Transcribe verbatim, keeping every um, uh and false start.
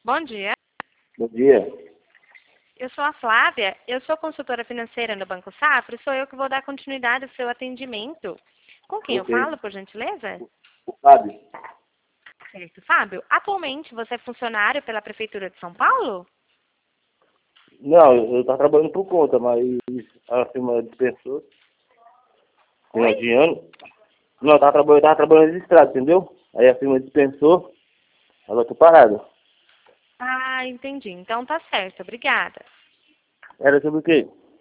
Bom dia. Bom dia. Eu sou a Flávia, eu sou consultora financeira no Banco Safra e sou eu que vou dar continuidade ao seu atendimento. Com quem eu Ok. falo, por gentileza? O Fábio? Certo, Fábio. Atualmente você é funcionário pela Prefeitura de São Paulo? Não, eu estava trabalhando por conta, mas a firma dispensou. Oi? Final de ano. Não, eu tava trabalhando, eu tava trabalhando registrado, entendeu? Aí a firma dispensou, agora eu tô parado. Ah, entendi. Então tá certo, obrigada. Era sobre o quê?